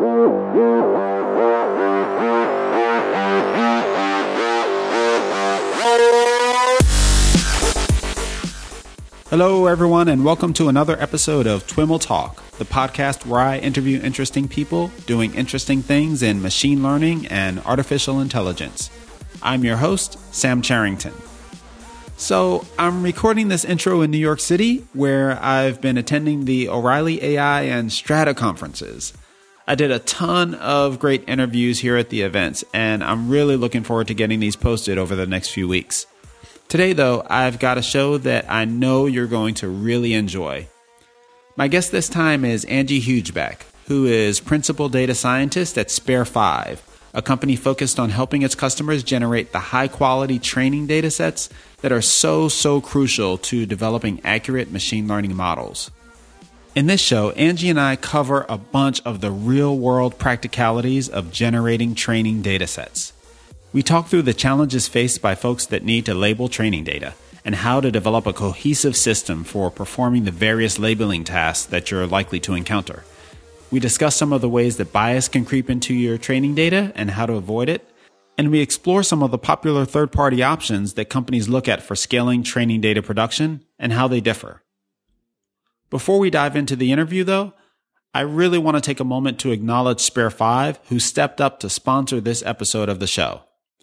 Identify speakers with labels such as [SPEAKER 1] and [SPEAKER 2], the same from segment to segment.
[SPEAKER 1] Hello, everyone, and welcome to another episode of TWIML Talk, the podcast where I interview interesting people doing interesting things in machine learning and artificial intelligence. I'm your host, Sam Charrington. So, I'm recording this intro in New York City, where I've been attending the O'Reilly AI and Strata conferences. I did a ton of great interviews here at the events, and I'm really looking forward to getting these posted over the next few weeks. Today, though, I've got a show that I know you're going to really enjoy. My guest this time is Angie Hugebeck, who is Principal Data Scientist at Spare5, a company focused on helping its customers generate the high-quality training data sets that are so crucial to developing accurate machine learning models. In this show, Angie and I cover a bunch of the real-world practicalities of generating training data sets. We talk through the challenges faced by folks that need to label training data and how to develop a cohesive system for performing the various labeling tasks that you're likely to encounter. We discuss some of the ways that bias can creep into your training data and how to avoid it. And we explore some of the popular third-party options that companies look at for scaling training data production and how they differ. Before we dive into the interview, though, I really want to take a moment to acknowledge Spare5, who stepped up to sponsor this episode of the show.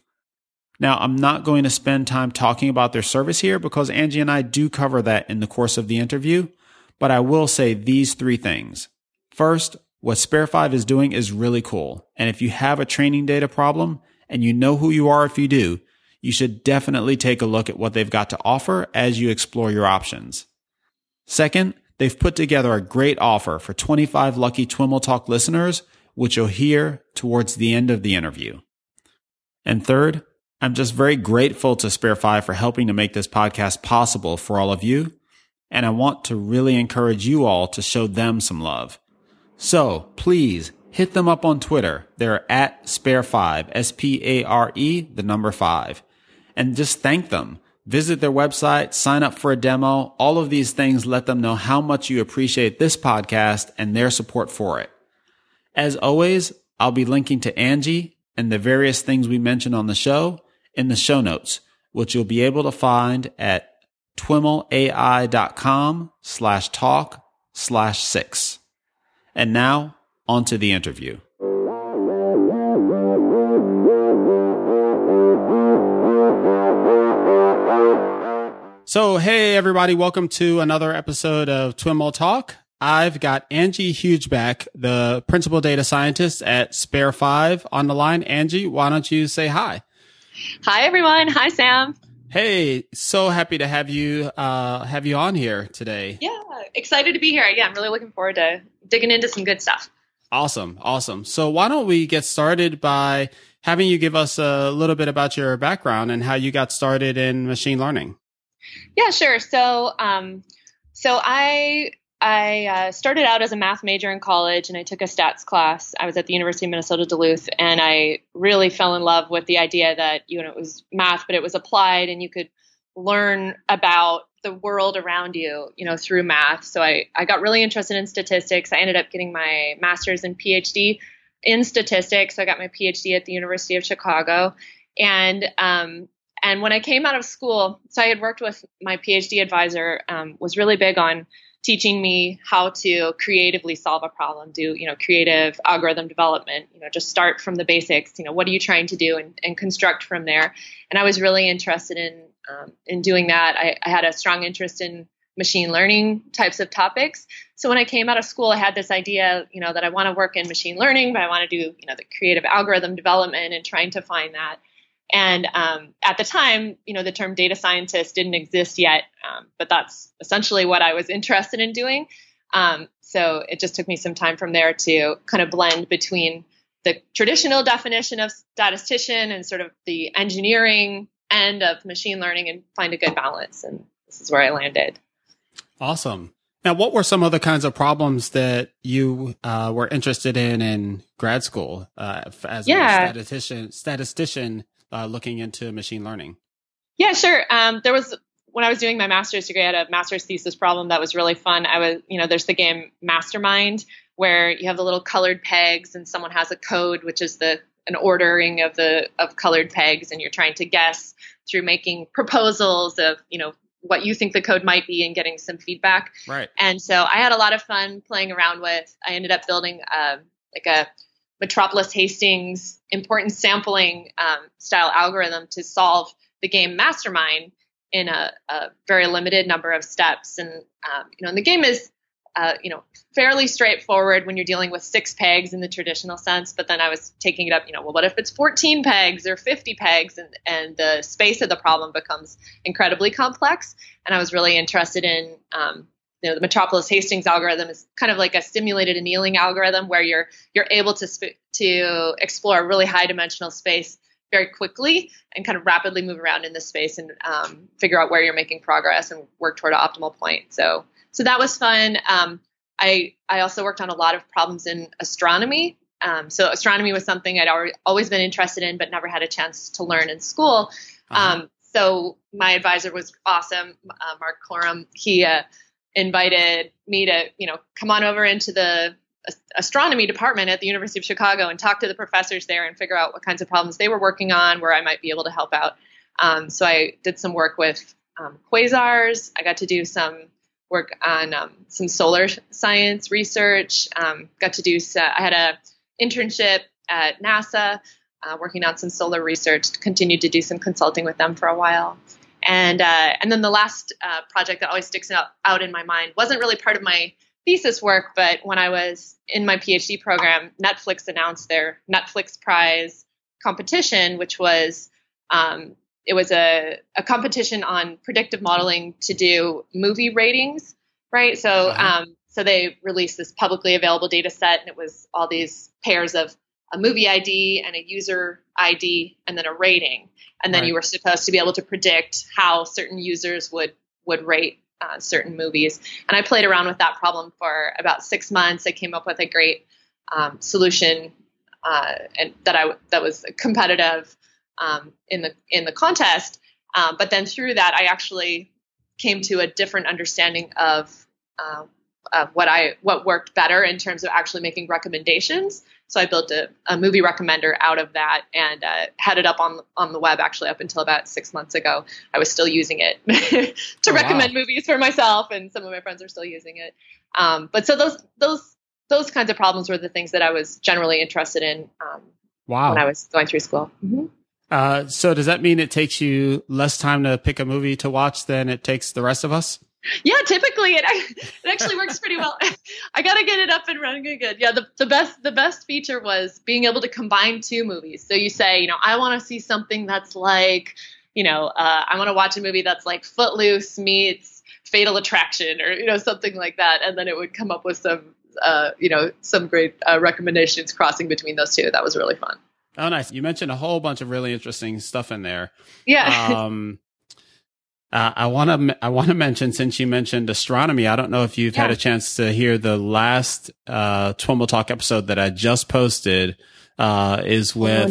[SPEAKER 1] Now, I'm not going to spend time talking about their service here because Angie and I do cover that in the course of the interview, but I will say these three things. First, what Spare5 is doing is really cool, and if you have a training data problem, and you know who you are if you do, you should definitely take a look at what they've got to offer as you explore your options. Second, they've put together a great offer for 25 lucky TWIML Talk listeners, which you'll hear towards the end of the interview. And third, I'm just very grateful to Spare5 for helping to make this podcast possible for all of you, and I want to really encourage you all to show them some love. So please hit them up on Twitter. They're at Spare5, S-P-A-R-E, the number 5, and just thank them. Visit their website, sign up for a demo. All of these things let them know how much you appreciate this podcast and their support for it. As always, I'll be linking to Angie and the various things we mentioned on the show in the show notes, which you'll be able to find at twimlai.com/talk/6. And now, on to the interview. So, hey everybody, welcome to another episode of TWIML Talk. I've got Angie Hugebeck, the Principal Data Scientist at Spare5 on the line. Angie, why don't you say hi?
[SPEAKER 2] Hi, everyone. Hi, Sam.
[SPEAKER 1] Hey, so happy to have you on here today.
[SPEAKER 2] Yeah, excited to be here. Yeah, I'm really looking forward to digging into some good stuff.
[SPEAKER 1] Awesome. So why don't we get started by having you give us a little bit about your background and how you got started in machine learning?
[SPEAKER 2] Yeah, sure. So I started out as a math major in college, and I took a stats class. I was at the University of Minnesota Duluth, and I really fell in love with the idea that, it was math, but it was applied, and you could learn about the world around you, through math. So I got really interested in statistics. I ended up getting my master's and PhD in statistics. So I got my PhD at the University of Chicago. And when I came out of school, so I had worked with my PhD advisor, was really big on teaching me how to creatively solve a problem, do, creative algorithm development, just start from the basics, what are you trying to do and construct from there. And I was really interested in doing that. I had a strong interest in machine learning types of topics. So when I came out of school, I had this idea, that I want to work in machine learning, but I want to do, the creative algorithm development and trying to find that. And at the time, the term data scientist didn't exist yet, but that's essentially what I was interested in doing. So it just took me some time from there to kind of blend between the traditional definition of statistician and sort of the engineering end of machine learning and find a good balance. And this is where I landed.
[SPEAKER 1] Awesome. Now, what were some of the kinds of problems that you were interested in grad school as a statistician looking into machine learning?
[SPEAKER 2] Yeah, sure. When I was doing my master's degree, I had a master's thesis problem that was really fun. There's the game Mastermind, where you have the little colored pegs and someone has a code, which is an ordering of colored pegs, and you're trying to guess through making proposals of, what you think the code might be and getting some feedback.
[SPEAKER 1] Right.
[SPEAKER 2] And so I had a lot of fun playing around with. I ended up building like a Metropolis Hastings importance sampling style algorithm to solve the game Mastermind in a very limited number of steps. And and the game is fairly straightforward when you're dealing with 6 pegs in the traditional sense. But then I was taking it up, well, what if it's 14 pegs or 50 pegs, and the space of the problem becomes incredibly complex. And I was really interested in, the Metropolis Hastings algorithm is kind of like a simulated annealing algorithm where you're able to explore a really high dimensional space very quickly and kind of rapidly move around in this space and figure out where you're making progress and work toward an optimal point. So that was fun. I also worked on a lot of problems in astronomy. So astronomy was something I'd always been interested in, but never had a chance to learn in school. So my advisor was awesome, Mark Coram. He invited me to, come on over into the astronomy department at the University of Chicago and talk to the professors there and figure out what kinds of problems they were working on, where I might be able to help out. So I did some work with quasars. I got to do some work on some solar science research. Got to do, I had a internship at NASA working on some solar research, continued to do some consulting with them for a while. And then the last project that always sticks out in my mind wasn't really part of my thesis work, but when I was in my PhD program, Netflix announced their Netflix Prize competition, which was it was a competition on predictive modeling to do movie ratings, right? So so they released this publicly available data set, and it was all these pairs of a movie ID and a user ID and then a rating. And then you were supposed to be able to predict how certain users would rate certain movies. And I played around with that problem for about 6 months. I came up with a great solution and that was competitive in the contest. But then through that, I actually came to a different understanding of what worked better in terms of actually making recommendations. So I built a movie recommender out of that and had it up on the web actually up until about 6 months ago. I was still using it to recommend movies for myself, and some of my friends are still using it. But so those kinds of problems were the things that I was generally interested in when I was going through school. Mm-hmm.
[SPEAKER 1] So does that mean it takes you less time to pick a movie to watch than it takes the rest of us?
[SPEAKER 2] Yeah, typically it actually works pretty well. I got to get it up and running good. Yeah, the best feature was being able to combine 2 movies. So you say, I want to see something that's like, I want to watch a movie that's like Footloose meets Fatal Attraction, or something like that, and then it would come up with some great recommendations crossing between those 2. That was really fun.
[SPEAKER 1] Oh, nice. You mentioned a whole bunch of really interesting stuff in there.
[SPEAKER 2] Yeah.
[SPEAKER 1] I want to mention, since you mentioned astronomy, I don't know if you've had a chance to hear the last TWIML Talk episode that I just posted is with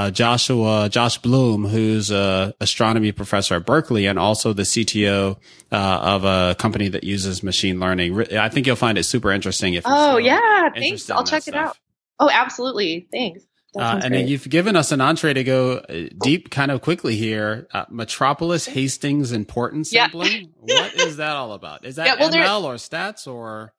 [SPEAKER 1] Josh Bloom, who's a astronomy professor at Berkeley and also the CTO of a company that uses machine learning. I think you'll find it super interesting.
[SPEAKER 2] Thanks. I'll check it out. Oh, absolutely. Thanks.
[SPEAKER 1] And then you've given us an entree to go deep kind of quickly here. Metropolis Hastings importance sampling. What is that all about? Is that ML or stats or?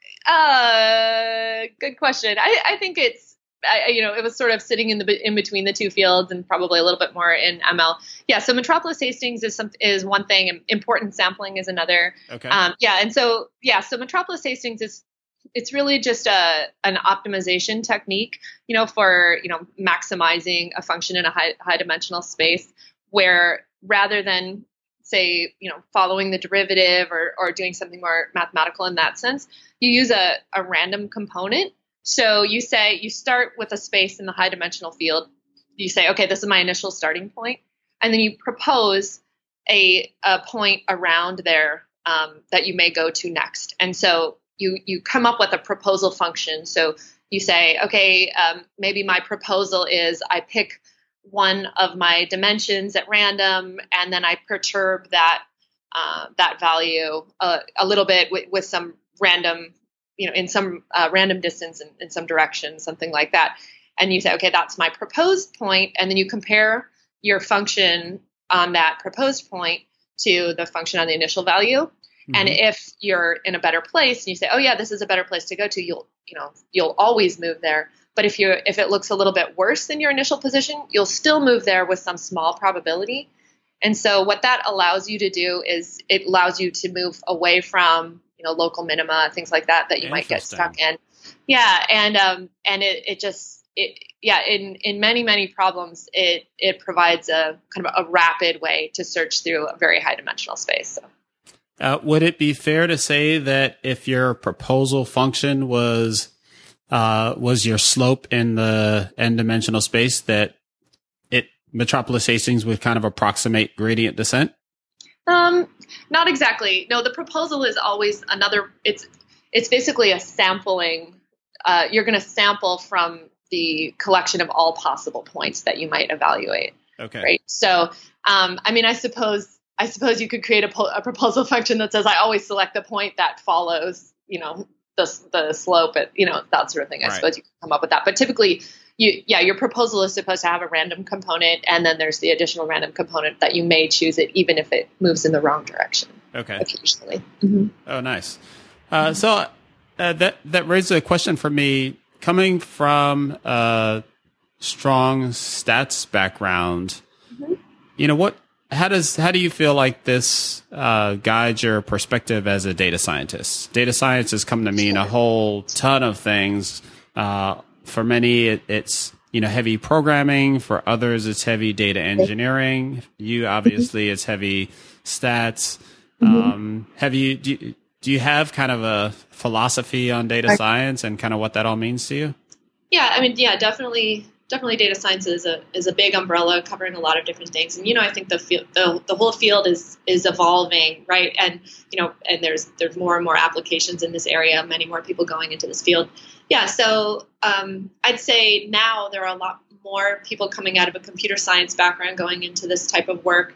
[SPEAKER 2] Good question. I think it's, it was sort of sitting in between the 2 fields and probably a little bit more in ML. Yeah. So Metropolis Hastings is one thing, and importance sampling is another.
[SPEAKER 1] Okay.
[SPEAKER 2] So Metropolis Hastings it's really just an optimization technique, for, maximizing a function in a high dimensional space, where rather than say, following the derivative or doing something more mathematical in that sense, you use a random component. So you start with a space in the high dimensional field. You say, okay, this is my initial starting point. And then you propose a point around there that you may go to next. And so you come up with a proposal function. So you say, okay, maybe my proposal is I pick one of my dimensions at random, and then I perturb that value a little bit with some random in some random distance in some direction, something like that. And you say, okay, that's my proposed point. And then you compare your function on that proposed point to the function on the initial value. Mm-hmm. And if you're in a better place and you say, oh yeah, this is a better place to go to, you'll always move there. But if it looks a little bit worse than your initial position, you'll still move there with some small probability. And so what that allows you to do is it allows you to move away from, local minima, things like that you might get stuck in. Yeah. And in many, many problems, it provides a kind of a rapid way to search through a very high dimensional space. So.
[SPEAKER 1] Would it be fair to say that if your proposal function was your slope in the n-dimensional space, that Metropolis Hastings would kind of approximate gradient descent?
[SPEAKER 2] Not exactly. No, the proposal is always it's basically a sampling. You're going to sample from the collection of all possible points that you might evaluate. Okay. Right. So, I suppose you could create a proposal function that says I always select the point that follows, the slope at, that sort of thing. I suppose you can come up with that. But typically, your proposal is supposed to have a random component, and then there's the additional random component that you may choose it even if it moves in the wrong direction.
[SPEAKER 1] Okay.
[SPEAKER 2] Occasionally. Mm-hmm.
[SPEAKER 1] Oh, nice. So that raises a question for me. Coming from a strong stats background, mm-hmm. How do you feel like this guides your perspective as a data scientist? Data science has come to mean a whole ton of things. For many, it's heavy programming. For others, it's heavy data engineering. You obviously, it's heavy stats. Mm-hmm. Do you have kind of a philosophy on data science and kind of what that all means to you?
[SPEAKER 2] Yeah, definitely data science is a big umbrella covering a lot of different things. And, I think the whole field is evolving, right? And, and there's more and more applications in this area, many more people going into this field. Yeah. So, I'd say now there are a lot more people coming out of a computer science background going into this type of work.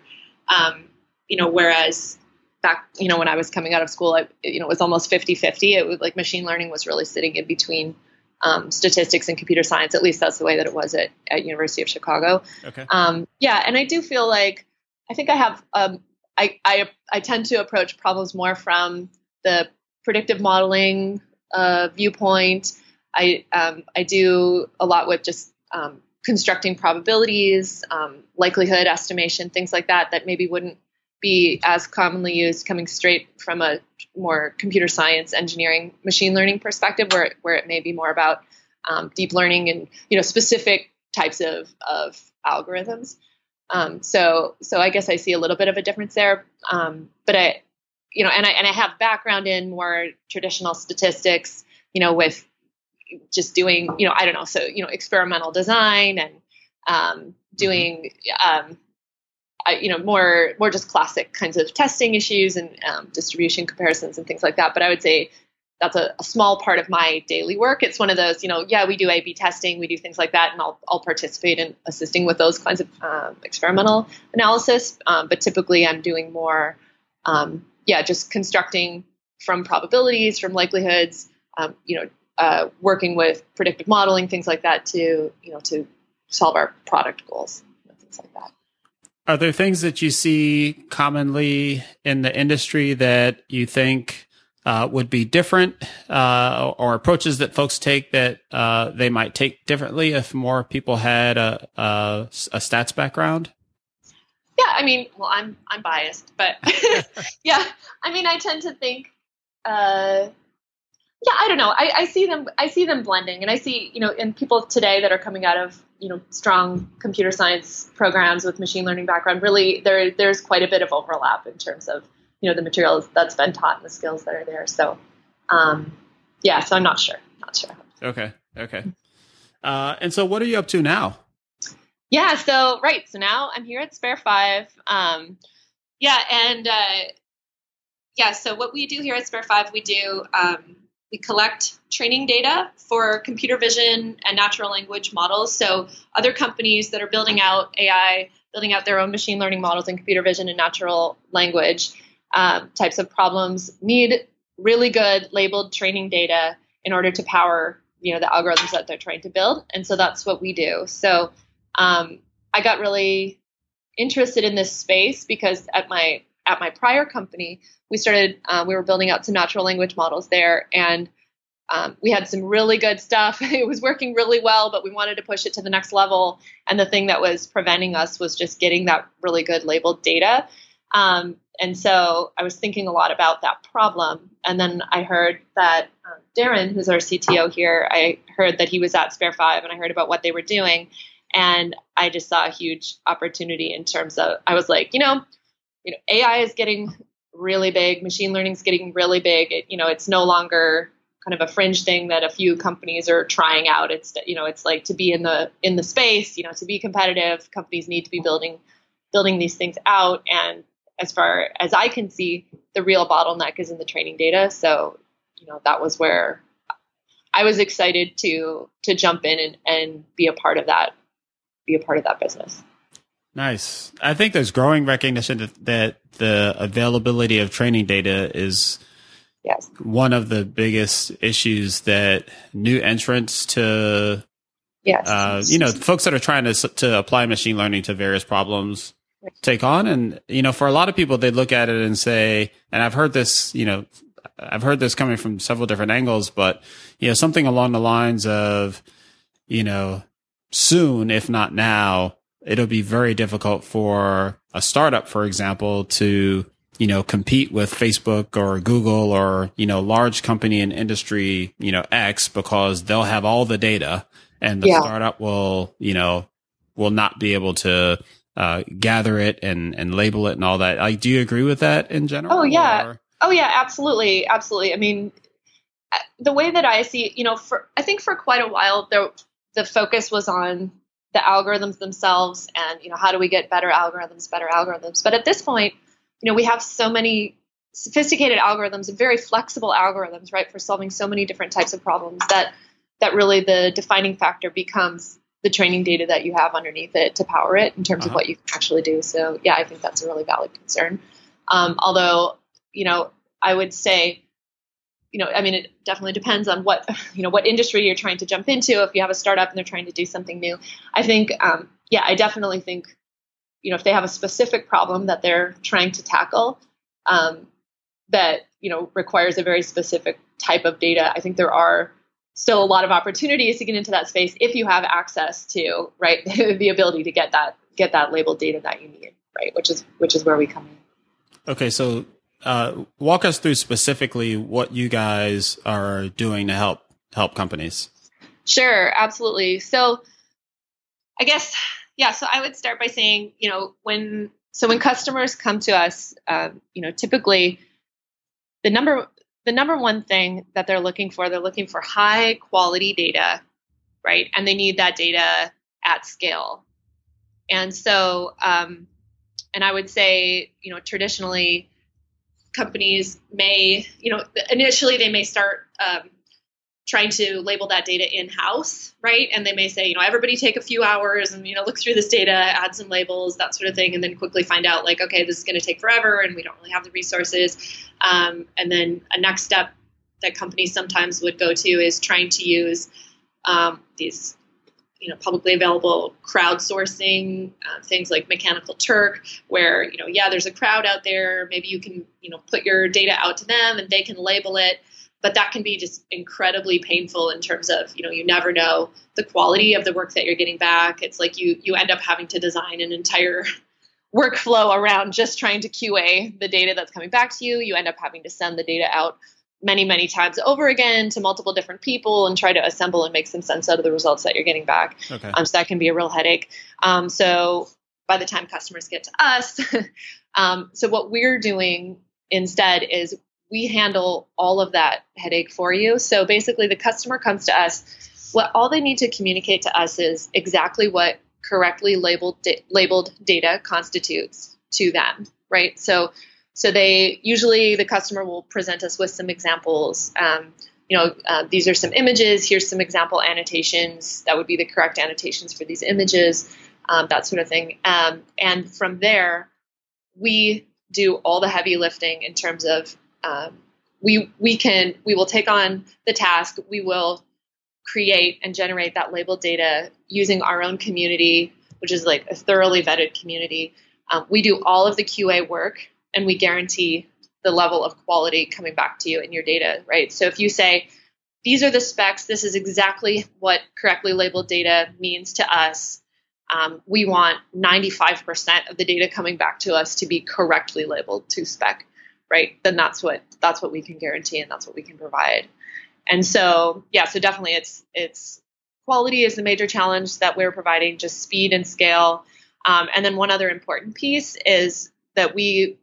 [SPEAKER 2] Whereas back, when I was coming out of school, it was almost 50-50. It was like machine learning was really sitting in between statistics and computer science. At least that's the way that it was at University of Chicago. Okay. And I do feel like I think I have I tend to approach problems more from the predictive modeling viewpoint. I do a lot with just constructing probabilities, likelihood estimation, things like that maybe wouldn't be as commonly used coming straight from a more computer science, engineering, machine learning perspective, where it may be more about deep learning and specific types of algorithms. So I guess I see a little bit of a difference there. But I have background in more traditional statistics, with just doing experimental design and doing more just classic kinds of testing issues and distribution comparisons and things like that. But I would say that's a small part of my daily work. It's one of those, we do A/B testing, we do things like that, and I'll participate in assisting with those kinds of experimental analysis. But typically, I'm doing more, just constructing from probabilities, from likelihoods, working with predictive modeling, things like that, to solve our product goals, things like that.
[SPEAKER 1] Are there things that you see commonly in the industry that you think would be different, or approaches that folks take that they might take differently if more people had a stats background?
[SPEAKER 2] Yeah, I'm biased, but I tend to think, I don't know. I see them blending, and I see, in people today that are coming out of, strong computer science programs with machine learning background, really there's quite a bit of overlap in terms of, the materials that's been taught and the skills that are there. So, so I'm not sure.
[SPEAKER 1] Okay. And so what are you up to now?
[SPEAKER 2] Yeah. So now I'm here at Spare 5. So what we do here at Spare 5, we collect training data for computer vision and natural language models. So other companies that are building out AI, building out their own machine learning models in computer vision and natural language types of problems need really good labeled training data in order to power, the algorithms that they're trying to build. And so that's what we do. So I got really interested in this space because at my prior company, we were building out some natural language models there, and we had some really good stuff. It was working really well, but we wanted to push it to the next level. And the thing that was preventing us was just getting that really good labeled data. And so I was thinking a lot about that problem. And then I heard that Darren, who's our CTO here, I heard that he was at Spare5, and I heard about what they were doing. And I just saw a huge opportunity in terms of, I was like, AI is getting really big. Machine learning is getting really big. It's no longer kind of a fringe thing that a few companies are trying out. It's like to be in the space, to be competitive, companies need to be building these things out. And as far as I can see, the real bottleneck is in the training data. So, that was where I was excited to jump in and be a part of that business.
[SPEAKER 1] Nice. I think there's growing recognition that the availability of training data is one of the biggest issues that new entrants to, folks that are trying to apply machine learning to various problems take on. And, for a lot of people, they look at it and say, and I've heard this coming from several different angles, but, something along the lines of, soon, if not now, it'll be very difficult for a startup, for example, to, compete with Facebook or Google or, large company in industry, X, because they'll have all the data and the startup will not be able to gather it and label it and all that. Like, do you agree with that in general?
[SPEAKER 2] Oh, yeah. Or? Oh, yeah, absolutely. Absolutely. I mean, the way that I see, I think for quite a while, the focus was on the algorithms themselves and, how do we get better algorithms. But at this point, we have so many sophisticated algorithms and very flexible algorithms, right, for solving so many different types of problems that really the defining factor becomes the training data that you have underneath it to power it in terms of what you can actually do. So, yeah, I think that's a really valid concern. Although, I would say, it definitely depends on what industry you're trying to jump into. If you have a startup and they're trying to do something new, I think, I definitely think, if they have a specific problem that they're trying to tackle, that, requires a very specific type of data, I think there are still a lot of opportunities to get into that space if you have access to, right, the ability to get that labeled data that you need, right, which is where we come in.
[SPEAKER 1] Okay, so walk us through specifically what you guys are doing to help companies.
[SPEAKER 2] Sure, absolutely. So I guess, so I would start by saying, when customers come to us, typically the number one thing that they're looking for high quality data, right? And they need that data at scale. And so, and I would say, traditionally companies may, initially they may start trying to label that data in-house, right? And they may say, everybody take a few hours and, look through this data, add some labels, that sort of thing, and then quickly find out like, okay, this is going to take forever and we don't really have the resources. And then a next step that companies sometimes would go to is trying to use these, publicly available crowdsourcing, things like Mechanical Turk, where, there's a crowd out there. Maybe you can, put your data out to them and they can label it. But that can be just incredibly painful in terms of, you never know the quality of the work that you're getting back. It's like you end up having to design an entire workflow around just trying to QA the data that's coming back to you. You end up having to send the data out many, many times over again to multiple different people and try to assemble and make some sense out of the results that you're getting back.
[SPEAKER 1] Okay.
[SPEAKER 2] So that can be a real headache. So by the time customers get to us, so what we're doing instead is we handle all of that headache for you. So basically the customer comes to us, all they need to communicate to us is exactly what correctly labeled data constitutes to them, right? So they usually, the customer will present us with some examples. These are some images. Here's some example annotations. That would be the correct annotations for these images, that sort of thing. And from there, we do all the heavy lifting in terms of we will take on the task. We will create and generate that labeled data using our own community, which is like a thoroughly vetted community. We do all of the QA work, and we guarantee the level of quality coming back to you in your data, right? So if you say, these are the specs, this is exactly what correctly labeled data means to us, we want 95% of the data coming back to us to be correctly labeled to spec, right? Then that's what we can guarantee, and that's what we can provide. And so, so definitely it's quality is the major challenge that we're providing, just speed and scale. And then one other important piece is that we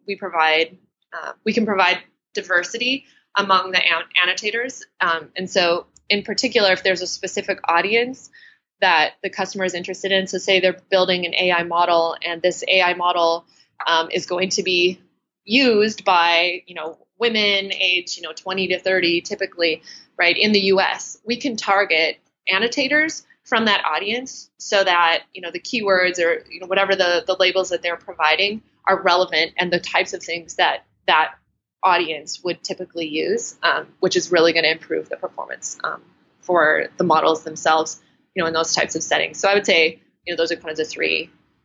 [SPEAKER 2] can provide diversity among the annotators. And so in particular, if there's a specific audience that the customer is interested in, so say they're building an AI model, and this AI model is going to be used by, women age, 20 to 30 typically, right, in the US, we can target annotators from that audience so that, the keywords or, whatever the labels that they're providing are relevant and the types of things that audience would typically use, which is really going to improve the performance for the models themselves, in those types of settings. So I would say, those are kind of the three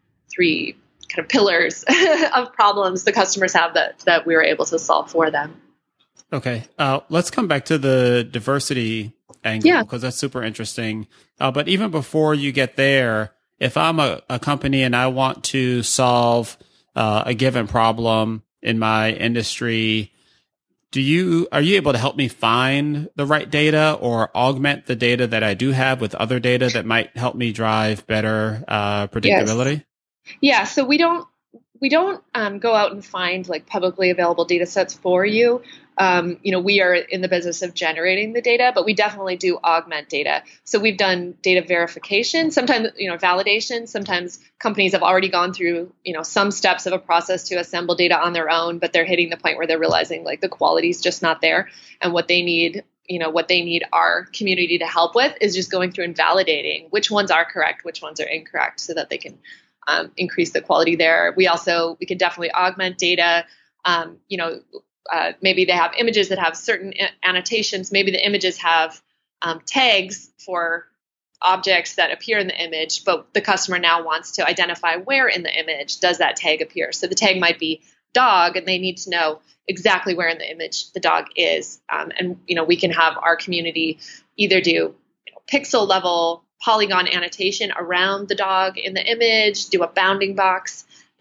[SPEAKER 2] kind of pillars of problems the customers have that we were able to solve for them.
[SPEAKER 1] Okay. Let's come back to the diversity angle, because that's super interesting. But even before you get there, if I'm a company and I want to solve a given problem in my industry, are you able to help me find the right data or augment the data that I do have with other data that might help me drive better predictability?
[SPEAKER 2] Yes. Yeah. So we don't go out and find like publicly available data sets for you. We are in the business of generating the data, but we definitely do augment data. So we've done data verification, sometimes, validation. Sometimes companies have already gone through, some steps of a process to assemble data on their own, but they're hitting the point where they're realizing like the quality is just not there. And what they need our community to help with is just going through and validating which ones are correct, which ones are incorrect, so that they can increase the quality there. We can definitely augment data. Maybe they have images that have certain annotations. Maybe the images have tags for objects that appear in the image, but the customer now wants to identify where in the image does that tag appear. So the tag might be dog, and they need to know exactly where in the image the dog is. And we can have our community either do pixel level polygon annotation around the dog in the image, do a bounding box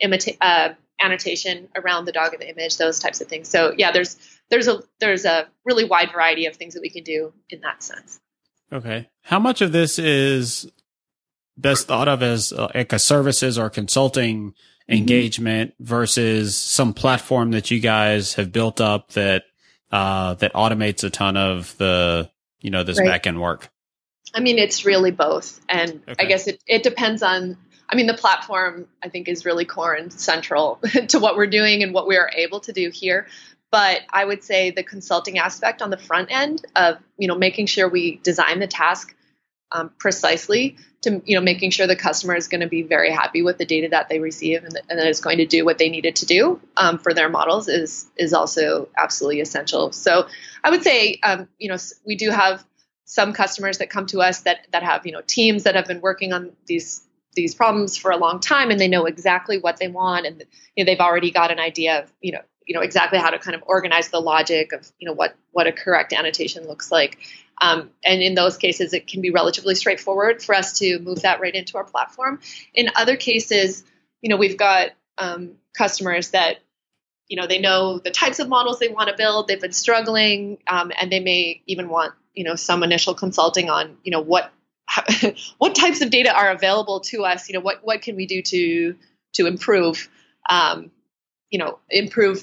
[SPEAKER 2] annotation around the dog in the image, those types of things. So yeah, there's a really wide variety of things that we can do in that sense.
[SPEAKER 1] Okay. How much of this is best thought of as like a services or consulting engagement versus some platform that you guys have built up that automates a ton of the, this back end work?
[SPEAKER 2] I mean, it's really both. And I guess it depends on, the platform, I think, is really core and central to what we're doing and what we are able to do here. But I would say the consulting aspect on the front end of, making sure we design the task precisely to, making sure the customer is going to be very happy with the data that they receive and that it's going to do what they need it to do for their models is also absolutely essential. So I would say, we do have some customers that come to us that have, teams that have been working on these problems for a long time, and they know exactly what they want, and they've already got an idea of exactly how to kind of organize the logic of what a correct annotation looks like. And in those cases, it can be relatively straightforward for us to move that right into our platform. In other cases, we've got customers that they know the types of models they want to build. They've been struggling, and they may even want some initial consulting on what types of data are available to us. What can we do to improve improve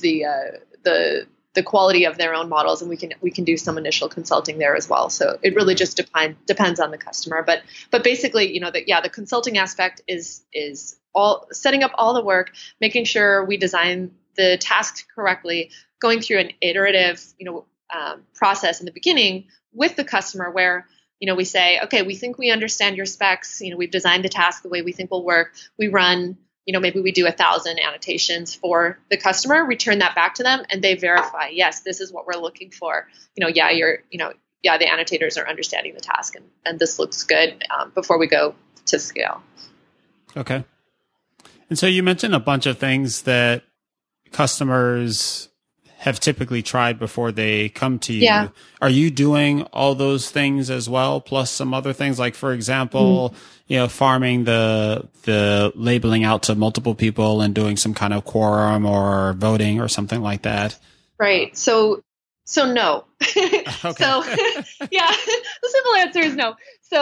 [SPEAKER 2] the quality of their own models, and we can do some initial consulting there as well. So it really just depends on the customer. But basically, the consulting aspect is all setting up all the work, making sure we design the task correctly, going through an iterative process in the beginning with the customer where we say, okay, we think we understand your specs. We've designed the task the way we think will work. We run maybe we do 1,000 annotations for the customer, return that back to them, and they verify, yes, this is what we're looking for. The annotators are understanding the task, and this looks good before we go to scale.
[SPEAKER 1] Okay. And so you mentioned a bunch of things that customers have typically tried before they come to you.
[SPEAKER 2] Yeah.
[SPEAKER 1] Are you doing all those things as well, plus some other things, like, for example, farming the labeling out to multiple people and doing some kind of quorum or voting or something like that?
[SPEAKER 2] Right. So no.
[SPEAKER 1] Okay.
[SPEAKER 2] So yeah, the simple answer is no.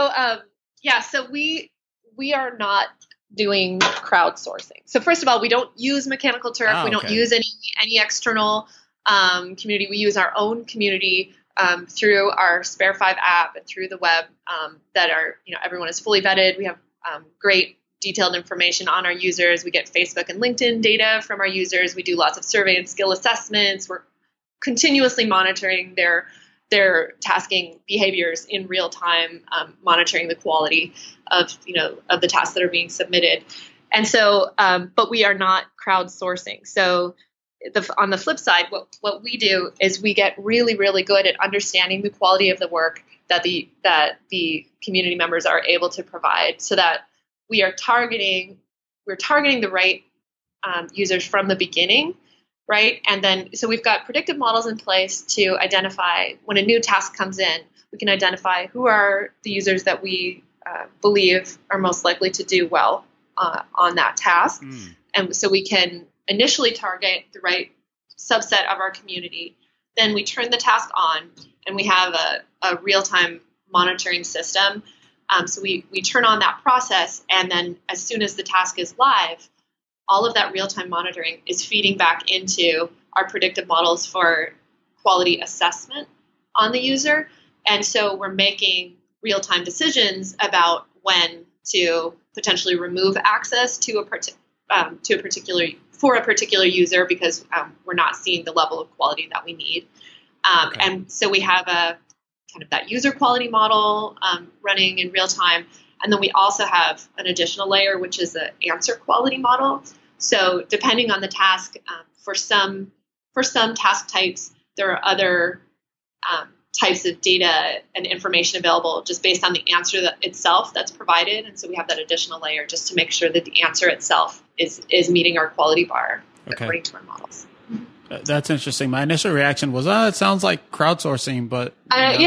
[SPEAKER 2] So we are not doing crowdsourcing. So first of all, we don't use Mechanical Turk. We don't use any external community. We use our own community through our Spare 5 app and through the web that are, everyone is fully vetted. We have great detailed information on our users. We get Facebook and LinkedIn data from our users. We do lots of survey and skill assessments. We're continuously monitoring their tasking behaviors in real time, monitoring the quality of the tasks that are being submitted. And so, but we are not crowdsourcing. So on the flip side, what we do is we get really, really good at understanding the quality of the work that the community members are able to provide, so that we're targeting the right users from the beginning, right? And then, so we've got predictive models in place to identify when a new task comes in. We can identify who are the users that we believe are most likely to do well on that task, and so we can initially target the right subset of our community. Then we turn the task on, and we have a real-time monitoring system. So we turn on that process, and then as soon as the task is live, all of that real-time monitoring is feeding back into our predictive models for quality assessment on the user. And so we're making real-time decisions about when to potentially remove access to a particular user because we're not seeing the level of quality that we need. And so we have a kind of that user quality model running in real time. And then we also have an additional layer, which is an answer quality model. So depending on the task, for some task types, there are other types of data and information available just based on the answer itself that's provided. And so we have that additional layer just to make sure that the answer itself is meeting our quality bar according to our models.
[SPEAKER 1] That's interesting. My initial reaction was, it sounds like crowdsourcing, but kind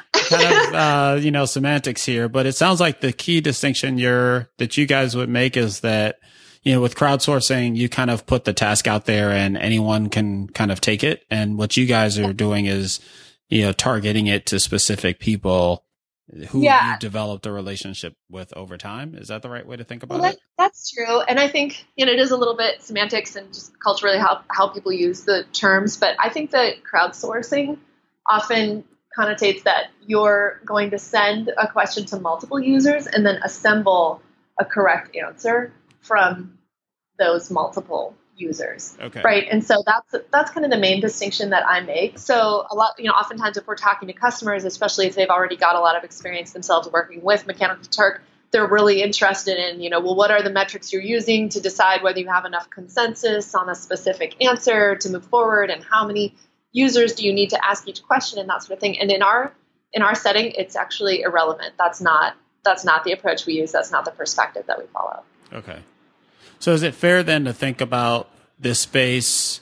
[SPEAKER 1] of, semantics here. But it sounds like the key distinction that you guys would make is that, with crowdsourcing, you kind of put the task out there and anyone can kind of take it. And what you guys are doing is, targeting it to specific people who you've developed a relationship with over time. Is that the right way to think about it?
[SPEAKER 2] That's true. And I think, it is a little bit semantics and just culturally how people use the terms. But I think that crowdsourcing often connotates that you're going to send a question to multiple users and then assemble a correct answer from those multiple users.
[SPEAKER 1] Okay.
[SPEAKER 2] Right. And so that's kind of the main distinction that I make. So a lot, oftentimes if we're talking to customers, especially if they've already got a lot of experience themselves working with Mechanical Turk, they're really interested in, what are the metrics you're using to decide whether you have enough consensus on a specific answer to move forward, and how many users do you need to ask each question, and that sort of thing. And in our setting, it's actually irrelevant. That's not the approach we use. That's not the perspective that we follow.
[SPEAKER 1] Okay. So is it fair then to think about this space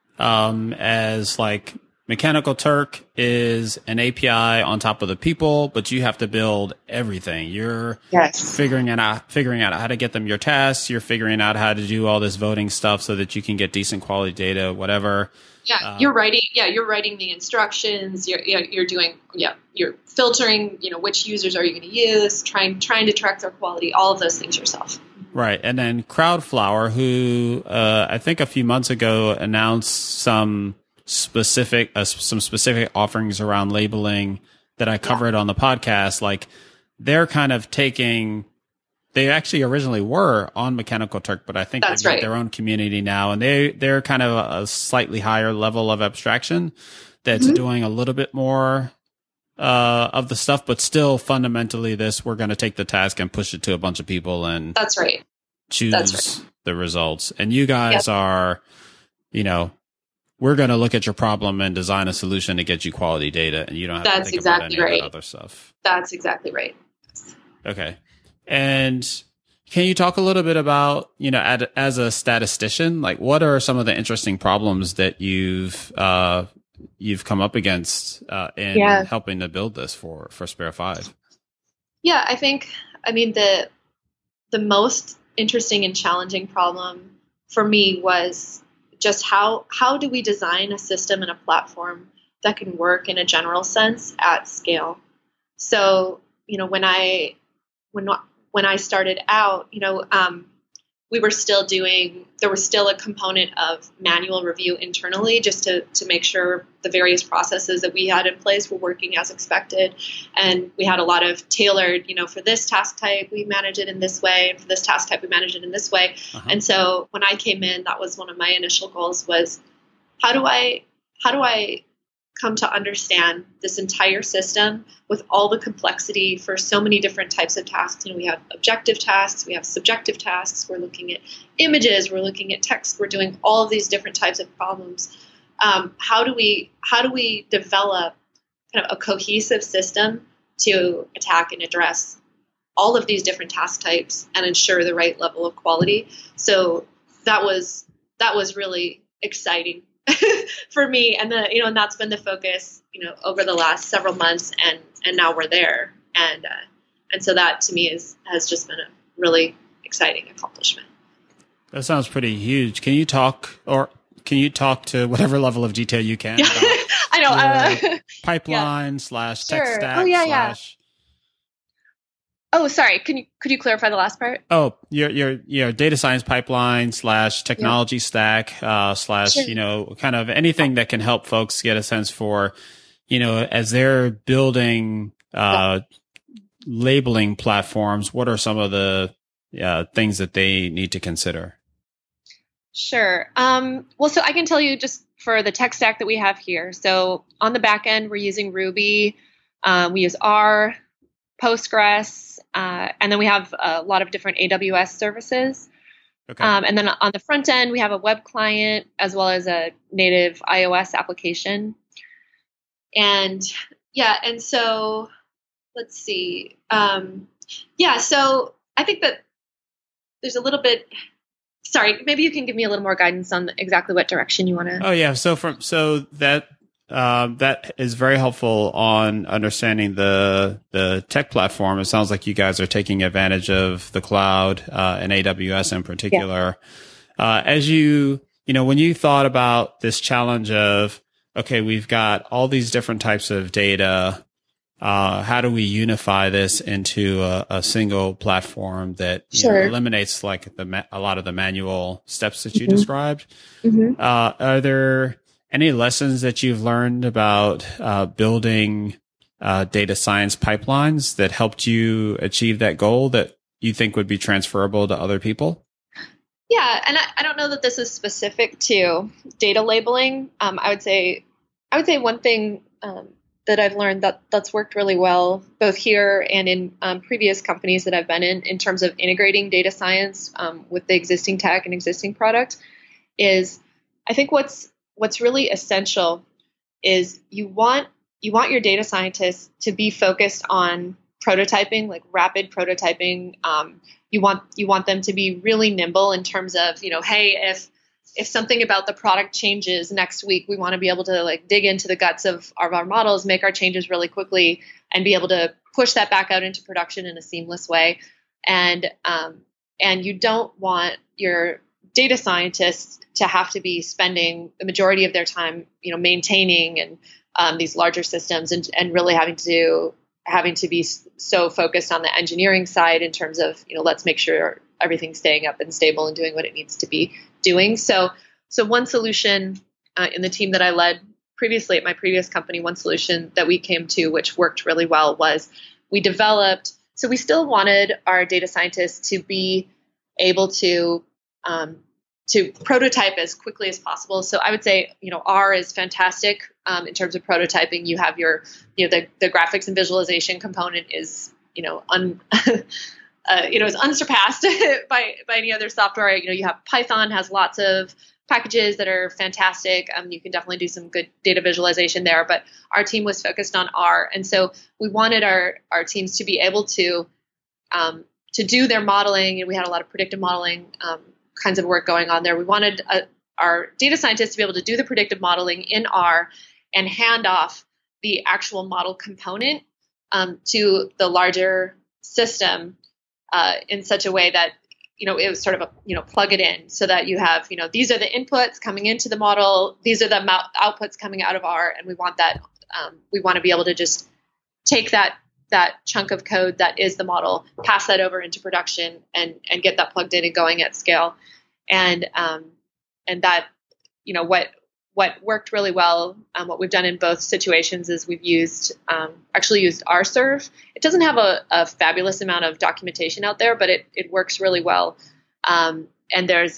[SPEAKER 1] as like Mechanical Turk is an API on top of the people, but you have to build everything. You're figuring out how to get them your tasks. You're figuring out how to do all this voting stuff so that you can get decent quality data, whatever.
[SPEAKER 2] You're writing the instructions. You're filtering, which users are you going to use, trying to track their quality, all of those things yourself.
[SPEAKER 1] Right. And then Crowdflower, who I think a few months ago announced some specific offerings around labeling that I covered on the podcast. Like, they're kind of they actually originally were on Mechanical Turk, but I think they've got their own community now, and they're kind of a slightly higher level of abstraction that's doing a little bit more of the stuff, but still fundamentally we're going to take the task and push it to a bunch of people. And
[SPEAKER 2] that's right.
[SPEAKER 1] choose the results. And you guys are, we're going to look at your problem and design a solution to get you quality data, and you don't have to think about any of that other stuff.
[SPEAKER 2] That's exactly right.
[SPEAKER 1] Okay. And can you talk a little bit about, as a statistician, like what are some of the interesting problems that you've come up against in helping to build this for Spera 5?
[SPEAKER 2] Yeah, the most interesting and challenging problem for me was just how do we design a system and a platform that can work in a general sense at scale. So, when I started out, there was still a component of manual review internally just to make sure the various processes that we had in place were working as expected. And we had a lot of tailored, for this task type, we manage it in this way. And for this task type, we manage it in this way. Uh-huh. And so when I came in, that was one of my initial goals was how do I come to understand this entire system with all the complexity for so many different types of tasks. We have objective tasks, we have subjective tasks, we're looking at images, we're looking at text, we're doing all of these different types of problems. How do we develop kind of a cohesive system to attack and address all of these different task types and ensure the right level of quality? So that was really exciting for me, and and that's been the focus, over the last several months, and now we're there, and so that to me has just been a really exciting accomplishment.
[SPEAKER 1] That sounds pretty huge. Can you talk to whatever level of detail you can? About
[SPEAKER 2] I know
[SPEAKER 1] pipeline / tech stack.
[SPEAKER 2] Oh yeah. Oh, sorry. Could you clarify the last part?
[SPEAKER 1] Oh, your data science pipeline / technology stack / kind of anything that can help folks get a sense for, as they're building labeling platforms, what are some of the things that they need to consider?
[SPEAKER 2] Sure. Well, so I can tell you just for the tech stack that we have here. So on the back end, we're using Ruby. We use R, Postgres, and then we have a lot of different AWS services. Okay. And then on the front end, we have a web client as well as a native iOS application. And so let's see. So I think that there's a little bit. Sorry, maybe you can give me a little more guidance on exactly what direction you want to.
[SPEAKER 1] Oh yeah, so that is very helpful on understanding the tech platform. It sounds like you guys are taking advantage of the cloud and AWS in particular. Yeah. As when you thought about this challenge of, okay, we've got all these different types of data. How do we unify this into a single platform that eliminates a lot of the manual steps that you described? Mm-hmm. Are there any lessons that you've learned about building data science pipelines that helped you achieve that goal that you think would be transferable to other people?
[SPEAKER 2] Yeah, and I don't know that this is specific to data labeling. I would say one thing that I've learned that's worked really well, both here and in previous companies that I've been in terms of integrating data science with the existing tech and existing product, is I think what's really essential is you want your data scientists to be focused on prototyping, like rapid prototyping. You want them to be really nimble in terms of, hey, if something about the product changes next week, we want to be able to dig into the guts of our models, make our changes really quickly, and be able to push that back out into production in a seamless way. And you don't want your data scientists to have to be spending the majority of their time, maintaining and these larger systems, and really having to be so focused on the engineering side in terms of, let's make sure everything's staying up and stable and doing what it needs to be doing. So one solution in the team that I led previously at my previous company, one solution that we came to, which worked really well, was we developed. So we still wanted our data scientists to be able to prototype as quickly as possible. So I would say, R is fantastic in terms of prototyping. You have the graphics and visualization component is, is unsurpassed by any other software. You have Python has lots of packages that are fantastic. You can definitely do some good data visualization there, but our team was focused on R. And so we wanted our teams to be able to do their modeling. And we had a lot of predictive modeling kinds of work going on there. We wanted our data scientists to be able to do the predictive modeling in R and hand off the actual model component to the larger system in such a way that, it was sort of plug it in so that you have, these are the inputs coming into the model. These are the outputs coming out of R. And we want that, we want to be able to just take that chunk of code that is the model, pass that over into production and get that plugged in and going at scale. And that, what worked really well, what we've done in both situations is we've actually used RServe. It doesn't have a fabulous amount of documentation out there, but it works really well. And there's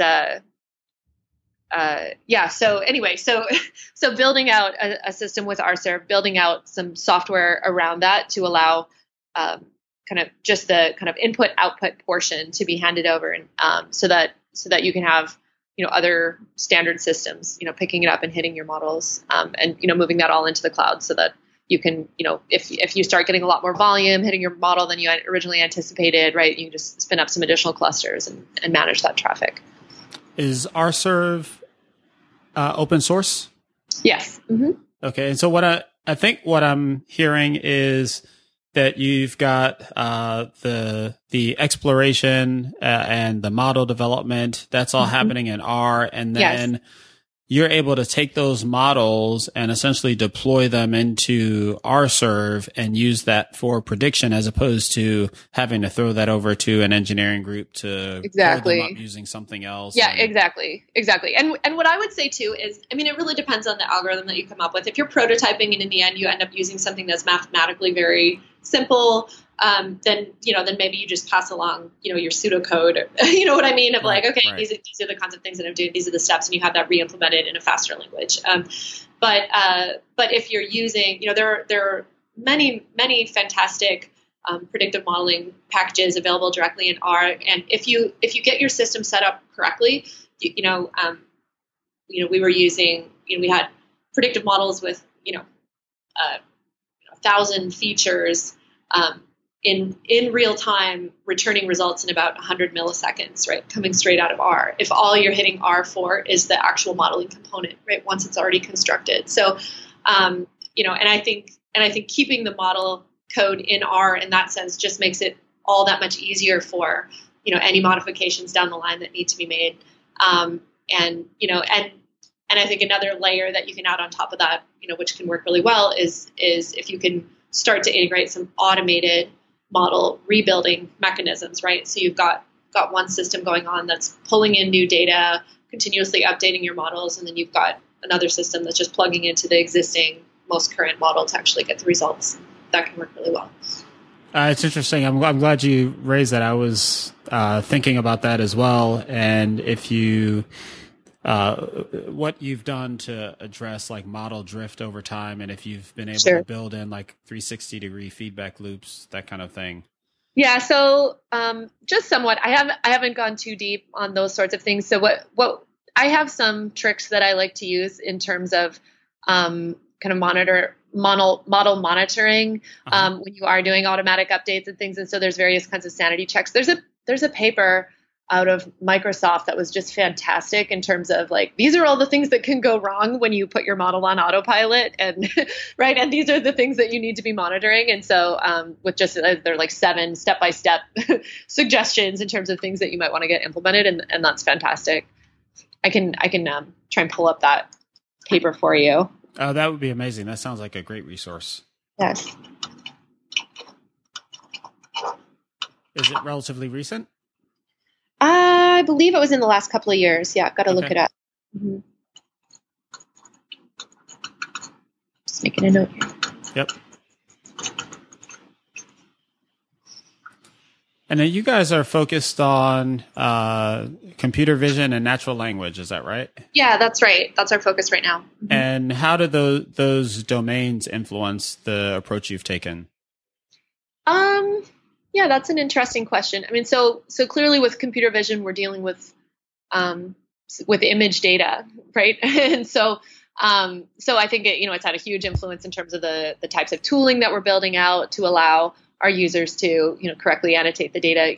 [SPEAKER 2] so building out a system with RServe, building out some software around that to allow kind of just the kind of input output portion to be handed over, and so that you can have other standard systems, picking it up and hitting your models, and, moving that all into the cloud so that you can, if you start getting a lot more volume hitting your model than you originally anticipated, right, you can just spin up some additional clusters and manage that traffic.
[SPEAKER 1] Is RServe open source?
[SPEAKER 2] Yes. Mm-hmm.
[SPEAKER 1] Okay. And so what I think what I'm hearing is that you've got the exploration and the model development, that's all happening in R, and then you're able to take those models and essentially deploy them into RServe and use that for prediction, as opposed to having to throw that over to an engineering group to code them up using something else.
[SPEAKER 2] Yeah, exactly. And what I would say too is, it really depends on the algorithm that you come up with. If you're prototyping and in the end you end up using something that's mathematically very simple, then maybe you just pass along, your pseudocode, you know what I mean? Of like, okay, right. These are the kinds of things that I'm doing. These are the steps, and you have that re-implemented in a faster language. But if you're using, there are many, many fantastic predictive modeling packages available directly in R. And if you get your system set up correctly, we were using, we had predictive models with, 1,000 features, in real time, returning results in about 100 milliseconds, right? Coming straight out of R. If all you're hitting R for is the actual modeling component, right? Once it's already constructed. So, and I think keeping the model code in R in that sense just makes it all that much easier for, any modifications down the line that need to be made. And I think another layer that you can add on top of that, which can work really well is if you can start to integrate some automated model rebuilding mechanisms, right? So you've got one system going on that's pulling in new data, continuously updating your models, and then you've got another system that's just plugging into the existing most current model to actually get the results. That can work really well.
[SPEAKER 1] It's interesting. I'm glad you raised that. I was thinking about that as well. And if you what you've done to address like model drift over time, and if you've been able to build in like 360-degree feedback loops, that kind of thing.
[SPEAKER 2] Yeah. So just somewhat. I haven't gone too deep on those sorts of things. So what I have some tricks that I like to use in terms of kind of model monitoring when you are doing automatic updates and things. And so there's various kinds of sanity checks. There's a paper out of Microsoft that was just fantastic in terms of like, these are all the things that can go wrong when you put your model on autopilot, and right. And these are the things that you need to be monitoring. And so with just, they're like 7 step-by-step suggestions in terms of things that you might want to get implemented. And that's fantastic. I can try and pull up that paper for you.
[SPEAKER 1] Oh, that would be amazing. That sounds like a great resource.
[SPEAKER 2] Yes.
[SPEAKER 1] Is it relatively recent?
[SPEAKER 2] I believe it was in the last couple of years. Yeah, I've got to look it up. Mm-hmm. Just making a note here.
[SPEAKER 1] Yep. And then you guys are focused on computer vision and natural language. Is that right?
[SPEAKER 2] Yeah, that's right. That's our focus right now. Mm-hmm.
[SPEAKER 1] And how do those domains influence the approach you've taken?
[SPEAKER 2] Yeah, that's an interesting question. I mean, so clearly with computer vision, we're dealing with image data, right? And so I think it's had a huge influence in terms of the types of tooling that we're building out to allow our users to correctly annotate the data.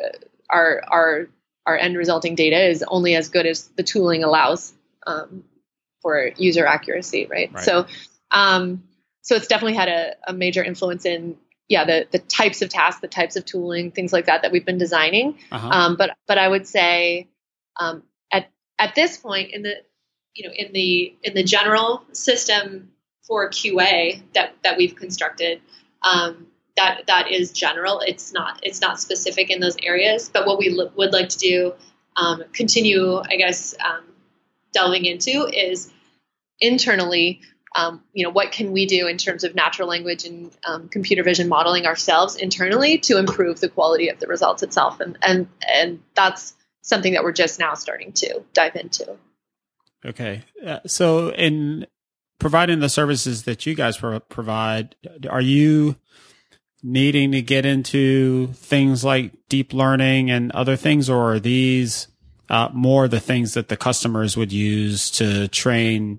[SPEAKER 2] Our end resulting data is only as good as the tooling allows for user accuracy, right? So it's definitely had a major influence in the types of tasks, the types of tooling, things like that we've been designing. But I would say at this point in the general system for QA that we've constructed, that is general. It's not specific in those areas. But what we would like to do, continue, I guess, delving into is internally. What can we do in terms of natural language and computer vision modeling ourselves internally to improve the quality of the results itself, and that's something that we're just now starting to dive into.
[SPEAKER 1] Okay, so in providing the services that you guys provide, are you needing to get into things like deep learning and other things, or are these more the things that the customers would use to train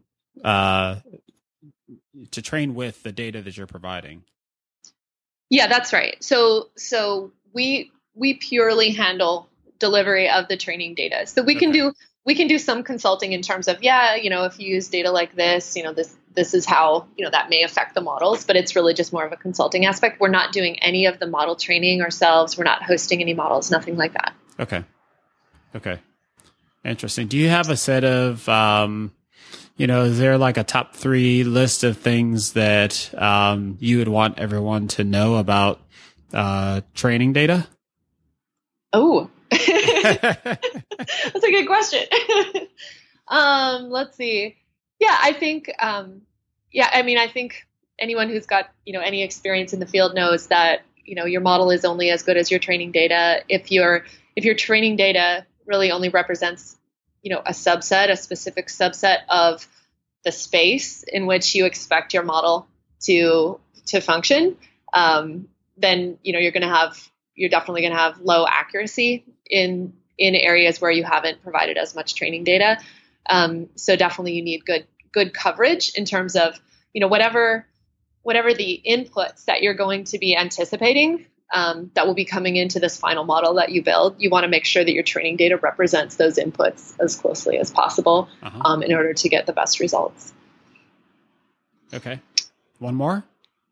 [SPEAKER 1] with the data that you're providing?
[SPEAKER 2] Yeah, that's right. So we purely handle delivery of the training data. So we can do some consulting in terms of, if you use data like this, this is how, that may affect the models, but it's really just more of a consulting aspect. We're not doing any of the model training ourselves. We're not hosting any models, nothing like that.
[SPEAKER 1] Okay. Interesting. Do you have a set of, is there like a top 3 list of things that you would want everyone to know about training data?
[SPEAKER 2] Oh, that's a good question. Let's see. Yeah, I think, I think anyone who's got, any experience in the field knows that, your model is only as good as your training data. If your training data really only represents, a specific subset of the space in which you expect your model to function, then, you're definitely going to have low accuracy in areas where you haven't provided as much training data. So definitely you need good coverage in terms of, whatever the inputs that you're going to be anticipating that will be coming into this final model that you build. You want to make sure that your training data represents those inputs as closely as possible in order to get the best results.
[SPEAKER 1] Okay. One more?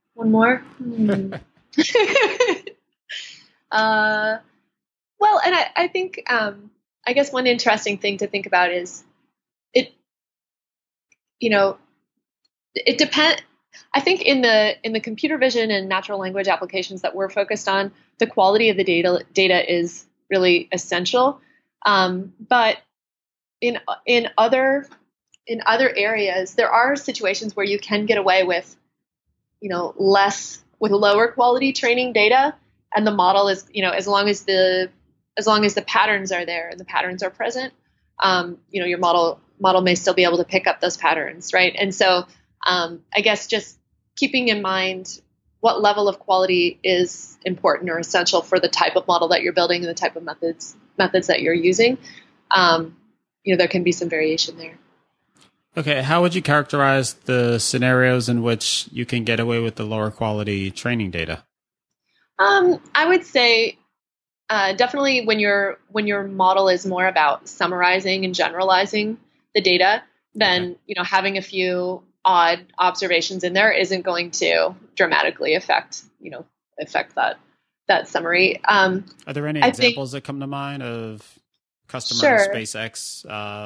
[SPEAKER 2] Well, and I think, I guess one interesting thing to think about is it depends. I think in the computer vision and natural language applications that we're focused on, the quality of the data is really essential. But in other areas, there are situations where you can get away with, lower quality training data, and the model is, as long as the patterns are there and the patterns are present, your model may still be able to pick up those patterns, right? And so, I guess just keeping in mind what level of quality is important or essential for the type of model that you're building and the type of methods that you're using, there can be some variation there.
[SPEAKER 1] Okay, how would you characterize the scenarios in which you can get away with the lower quality training data?
[SPEAKER 2] I would say definitely when your model is more about summarizing and generalizing the data, then having a few odd observations in there isn't going to dramatically affect that summary. Are
[SPEAKER 1] there any examples that come to mind of customer SpaceX?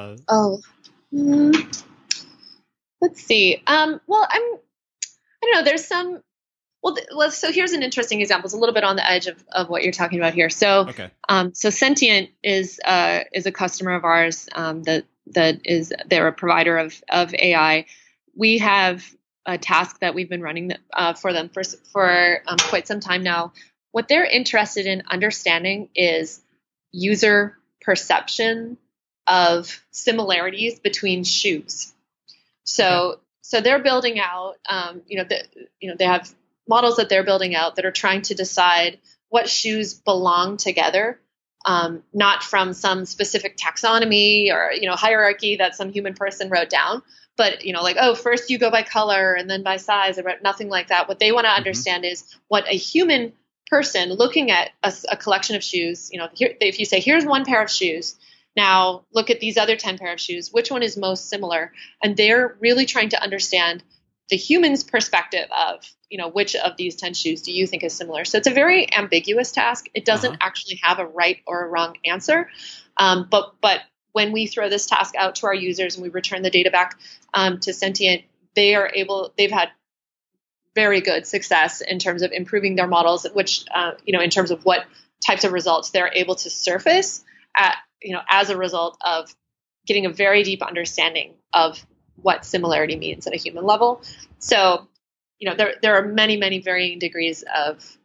[SPEAKER 2] Let's see. Well, I don't know. There's some. Well, so here's an interesting example. It's a little bit on the edge of what you're talking about here. So, so Sentient is a customer of ours. They're a provider of AI. We have a task that we've been running for them for quite some time now. What they're interested in understanding is user perception of similarities between shoes. So they're building out, they have models that they're building out that are trying to decide what shoes belong together, not from some specific taxonomy or, hierarchy that some human person wrote down, but, like, oh, first you go by color and then by size, or nothing like that. What they want to understand is what a human person looking at a collection of shoes, if you say, here's one pair of shoes, now look at these other 10 pair of shoes, which one is most similar? And they're really trying to understand the human's perspective of, which of these 10 shoes do you think is similar? So it's a very ambiguous task. It doesn't actually have a right or a wrong answer. But when we throw this task out to our users and we return the data back to Sentient, they've had very good success in terms of improving their models, which, in terms of what types of results they're able to surface as a result of getting a very deep understanding of what similarity means at a human level. So, there are many, many varying degrees of,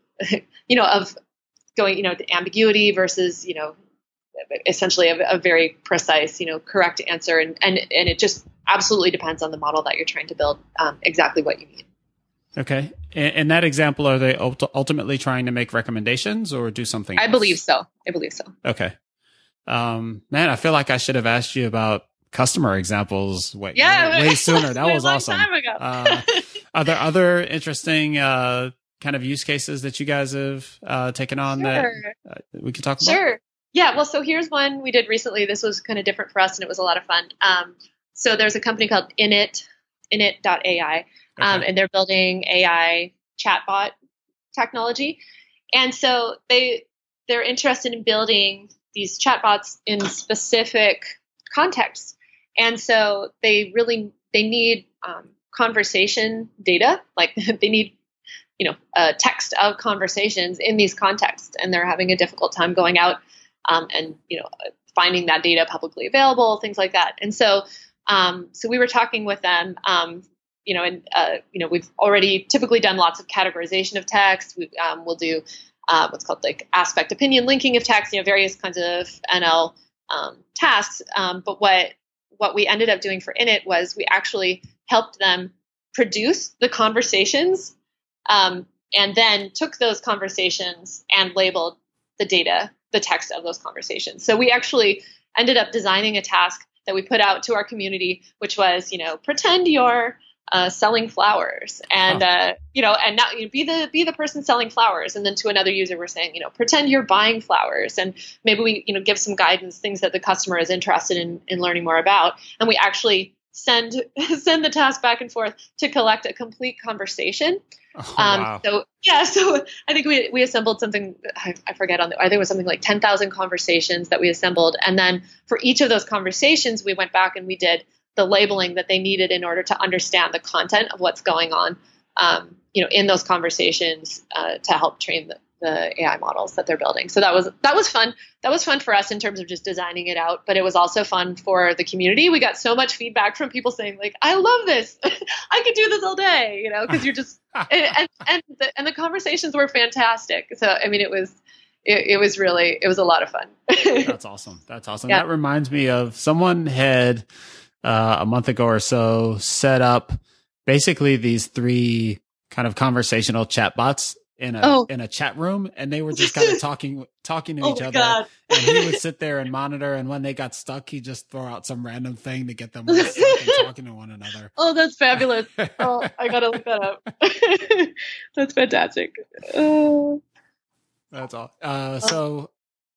[SPEAKER 2] of going, to ambiguity versus, essentially a very precise, correct answer. And it just absolutely depends on the model that you're trying to build, exactly what you need.
[SPEAKER 1] Okay. In that example, are they ultimately trying to make recommendations or do something else?
[SPEAKER 2] I believe so.
[SPEAKER 1] Okay. Man, I feel like I should have asked you about customer examples way sooner. That was awesome.
[SPEAKER 2] Time ago.
[SPEAKER 1] Are there other interesting kind of use cases that you guys have taken on that we can talk about?
[SPEAKER 2] Sure. Yeah. Well, so here's one we did recently. This was kind of different for us, and it was a lot of fun. So there's a company called Init.ai, and they're building AI chatbot technology. And so they're interested in building these chatbots in specific contexts. And so they need conversation data, like they need, a text of conversations in these contexts, and they're having a difficult time going out and, finding that data publicly available, things like that. And so, so we were talking with them, we've already typically done lots of categorization of text. We'll do what's called like aspect opinion linking of text, various kinds of NL tasks. But what we ended up doing for Init was we actually helped them produce the conversations, and then took those conversations and labeled the data, the text of those conversations. So we actually ended up designing a task that we put out to our community, which was, pretend you're selling flowers, and and now be the person selling flowers, and then to another user we're saying, pretend you're buying flowers, and maybe we give some guidance, things that the customer is interested in learning more about, and we actually send the task back and forth to collect a complete conversation.
[SPEAKER 1] Wow.
[SPEAKER 2] So I think we assembled something, I forget, I think it was something like 10,000 conversations that we assembled, and then for each of those conversations we went back and we did the labeling that they needed in order to understand the content of what's going on, in those conversations, to help train the AI models that they're building. So that was fun. That was fun for us in terms of just designing it out, but it was also fun for the community. We got so much feedback from people saying like, I love this. I could do this all day, because you're just, and the conversations were fantastic. So, I mean, it was a lot of fun.
[SPEAKER 1] That's awesome. Yeah. That reminds me of someone had, a month ago or so, set up basically these 3 kind of conversational chatbots in a chat room, and they were just kind of talking to each other. God. And he would sit there and monitor, and when they got stuck, he'd just throw out some random thing to get them talking to one another.
[SPEAKER 2] Oh, that's fabulous. Oh, I gotta look that up. That's fantastic.
[SPEAKER 1] That's all. So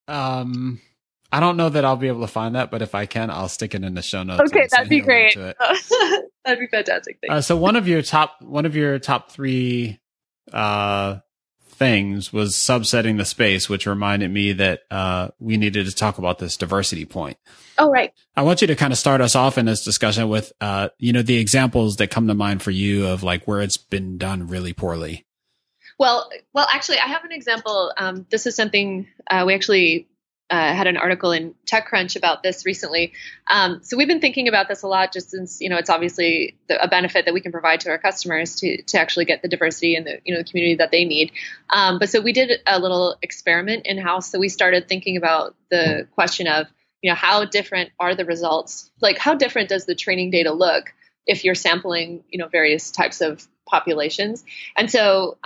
[SPEAKER 1] I don't know that I'll be able to find that, but if I can, I'll stick it in the show notes.
[SPEAKER 2] Okay, that'd be great. That'd be fantastic.
[SPEAKER 1] So one of your top 3 things was subsetting the space, which reminded me that we needed to talk about this diversity point.
[SPEAKER 2] Oh, right.
[SPEAKER 1] I want you to kind of start us off in this discussion with, the examples that come to mind for you of like where it's been done really poorly.
[SPEAKER 2] Well, actually, I have an example. This is something we actually had an article in TechCrunch about this recently. So we've been thinking about this a lot, just since, it's obviously a benefit that we can provide to our customers to actually get the diversity and the community that they need. But so we did a little experiment in-house. So we started thinking about the question of, how different are the results? Like, how different does the training data look if you're sampling, various types of populations? And so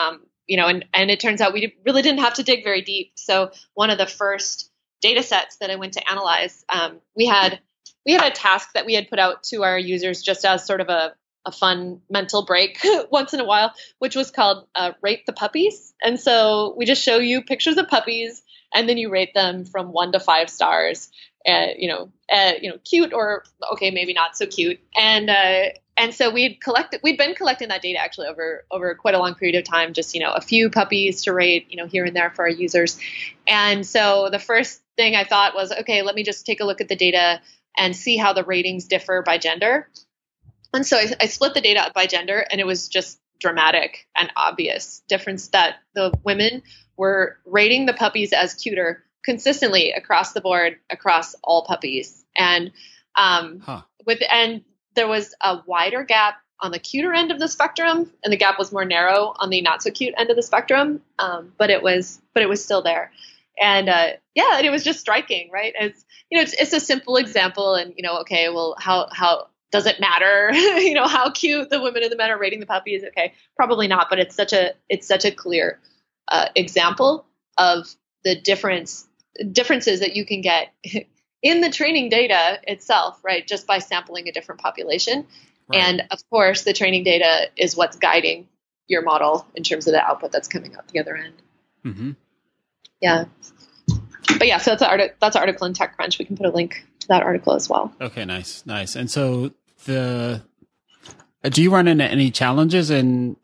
[SPEAKER 2] and it turns out we really didn't have to dig very deep. So one of the first data sets that I went to analyze, we had a task that we had put out to our users just as sort of a fun mental break once in a while, which was called Rate the Puppies. And so we just show you pictures of puppies, and then you rate them from 1 to 5 stars. Cute or okay, maybe not so cute. And so we'd been collecting that data actually over quite a long period of time, just, a few puppies to rate, here and there for our users. And so the first thing I thought was, okay, let me just take a look at the data and see how the ratings differ by gender. And so I split the data up by gender, and it was just dramatic and obvious difference that the women were rating the puppies as cuter consistently across the board, across all puppies. And and there was a wider gap on the cuter end of the spectrum, and the gap was more narrow on the not so cute end of the spectrum. But it was still there. And it was just striking, right? It's a simple example, and okay, well, how does it matter? How cute the women and the men are rating the puppies? Okay, probably not, but it's such a clear example of the differences that you can get in the training data itself, right? Just by sampling a different population. Right. And of course, the training data is what's guiding your model in terms of the output that's coming out the other end.
[SPEAKER 1] Mm-hmm.
[SPEAKER 2] Yeah. But yeah, so that's an article in TechCrunch. We can put a link to that article as well.
[SPEAKER 1] Okay, nice. And so do you run into any challenges in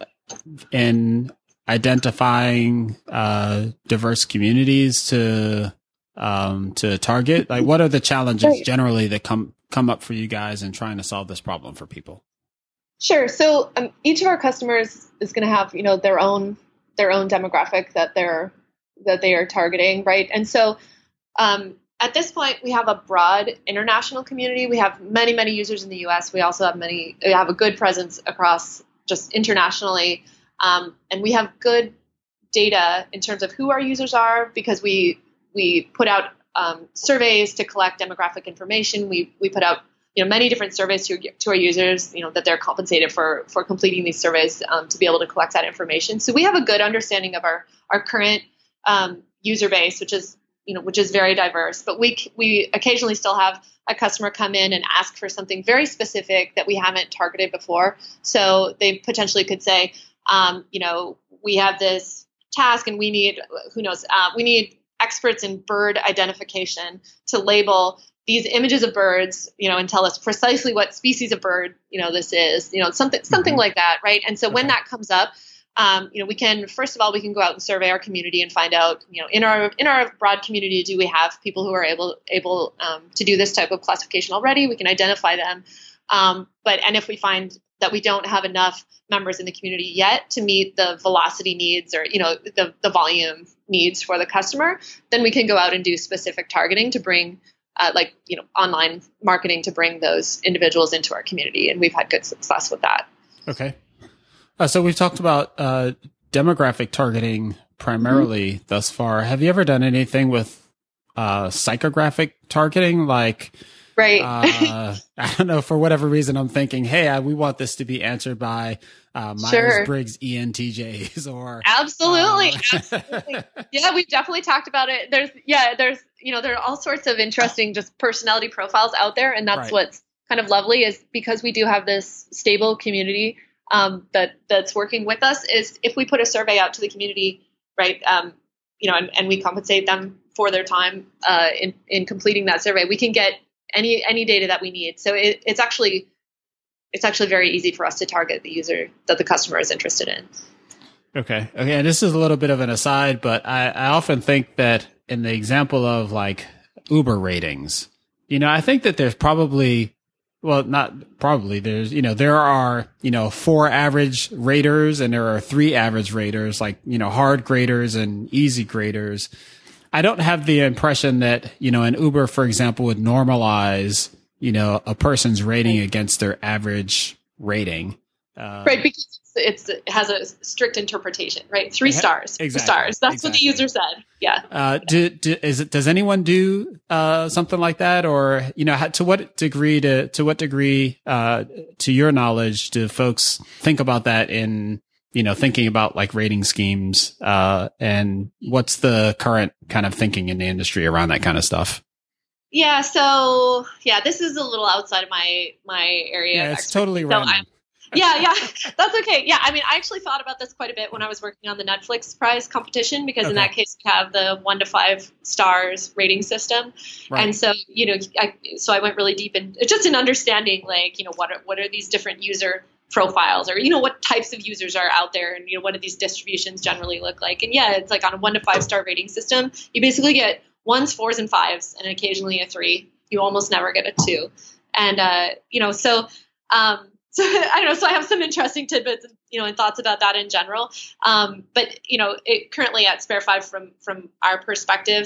[SPEAKER 1] identifying diverse communities to target? Like, what are the challenges generally that come up for you guys in trying to solve this problem for people?
[SPEAKER 2] Sure. So each of our customers is going to have their own demographic that they are targeting, right? And so at this point, we have a broad international community. We have many, many users in the US. We also have a good presence across just internationally. And we have good data in terms of who our users are, because we put out surveys to collect demographic information. We put out many different surveys to our users, that they're compensated for completing these surveys to be able to collect that information. So we have a good understanding of our current user base, which is very diverse. But we occasionally still have a customer come in and ask for something very specific that we haven't targeted before. So they potentially could say, we have this task and we need, we need experts in bird identification to label these images of birds, and tell us precisely what species of bird, this is, something like that. Right. And so when that comes up, we can go out and survey our community and find out, in our broad community, do we have people who are able to do this type of classification already? We can identify them. And if we find that we don't have enough members in the community yet to meet the velocity needs or, the volume needs for the customer, then we can go out and do specific targeting to bring, online marketing to bring those individuals into our community. And we've had good success with that.
[SPEAKER 1] Okay. So we've talked about demographic targeting primarily thus far. Have you ever done anything with psychographic targeting? Like,
[SPEAKER 2] right.
[SPEAKER 1] I don't know, for whatever reason, I'm thinking, hey, we want this to be answered by Myers-Briggs ENTJs or.
[SPEAKER 2] Absolutely. Yeah, we've definitely talked about it. There are all sorts of interesting just personality profiles out there. And that's what's kind of lovely, is because we do have this stable community that's working with us, is if we put a survey out to the community, right, and we compensate them for their time in completing that survey, we can get any data that we need. So it's actually very easy for us to target the user that the customer is interested in.
[SPEAKER 1] Okay. And this is a little bit of an aside, but I often think that in the example of like Uber ratings, I think that there's probably, well, not probably, there are, 4 average raters and there are 3 average raters, like, hard graders and easy graders. I don't have the impression that, an Uber, for example, would normalize, a person's rating against their average rating.
[SPEAKER 2] Right, because it has a strict interpretation, right? 3 stars, exactly. 3 stars. That's what the user said. Yeah.
[SPEAKER 1] Does anyone do something like that, or to what degree, to your knowledge, do folks think about that in thinking about like rating schemes, and what's the current kind of thinking in the industry around that kind of stuff?
[SPEAKER 2] Yeah. So this is a little outside of my area.
[SPEAKER 1] Yeah, it's totally random.
[SPEAKER 2] Yeah, that's okay. Yeah, I mean, I actually thought about this quite a bit when I was working on the Netflix prize competition, because in that case we have the 1 to 5 stars rating system, right. And so I went really deep in just in understanding, like, what are these different user profiles, or what types of users are out there, and what do these distributions generally look like. And it's like on a 1 to 5 star rating system, you basically get 1s, 4s, and 5s, and occasionally a 3. You almost never get a 2, and So I don't know. So I have some interesting tidbits, and thoughts about that in general. But currently at Spare5, from our perspective,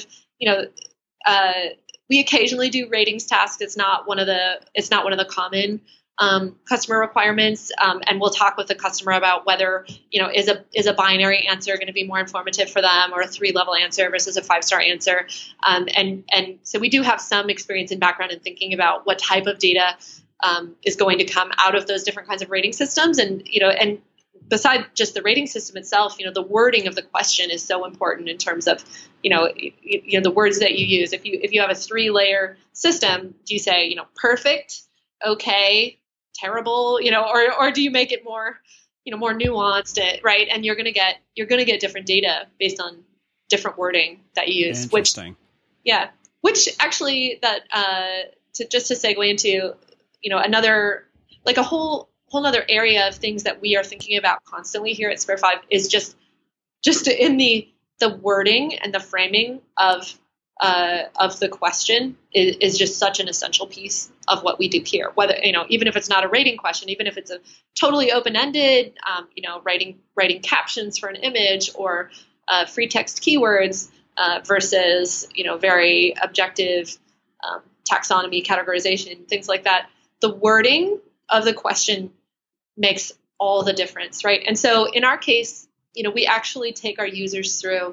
[SPEAKER 2] we occasionally do ratings tasks. It's not one of the common customer requirements. And we'll talk with the customer about whether is a binary answer going to be more informative for them, or a 3-level answer versus a 5-star answer. And so we do have some experience and background in thinking about what type of data is going to come out of those different kinds of rating systems. And beside just the rating system itself, the wording of the question is so important in terms of, the words that you use. If you have a 3-layer system, do you say, perfect, okay, terrible, or do you make it more, more nuanced, right? And you're going to get different data based on different wording that you use, which actually to segue into, another, like a whole other area of things that we are thinking about constantly here at Spare5 is just in the wording and the framing of the question is just such an essential piece of what we do here. Whether, even if it's not a rating question, even if it's a totally open-ended, writing captions for an image, or free text keywords versus, very objective taxonomy, categorization, things like that. The wording of the question makes all the difference, right? And so in our case, we actually take our users through,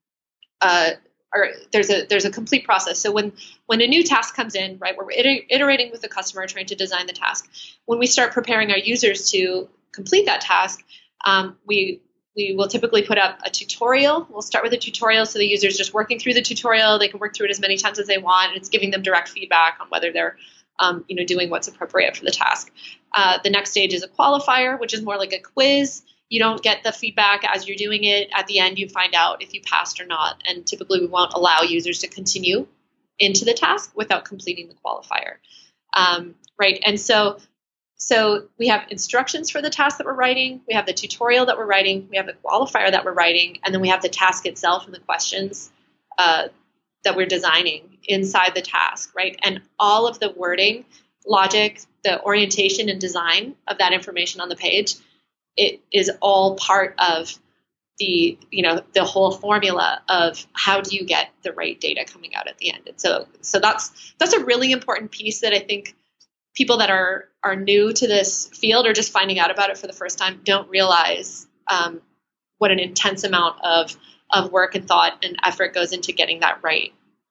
[SPEAKER 2] there's a complete process. So when a new task comes in, right, we're iterating with the customer, trying to design the task. When we start preparing our users to complete that task, we will typically put up a tutorial. We'll start with a tutorial, so the user's just working through the tutorial. They can work through it as many times as they want, and it's giving them direct feedback on whether they're doing what's appropriate for the task. The next stage is a qualifier, which is more like a quiz. You don't get the feedback as you're doing it. At the end, you find out if you passed or not. And typically, we won't allow users to continue into the task without completing the qualifier. Right. And so we have instructions for the task that we're writing. We have the tutorial that we're writing. We have the qualifier that we're writing. And then we have the task itself and the questions that we're designing inside the task, right? And all of the wording, logic, the orientation and design of that information on the page, it is all part of the whole formula of how do you get the right data coming out at the end. And so that's a really important piece that I think people that are new to this field, or just finding out about it for the first time, don't realize what an intense amount of work and thought and effort goes into getting that right.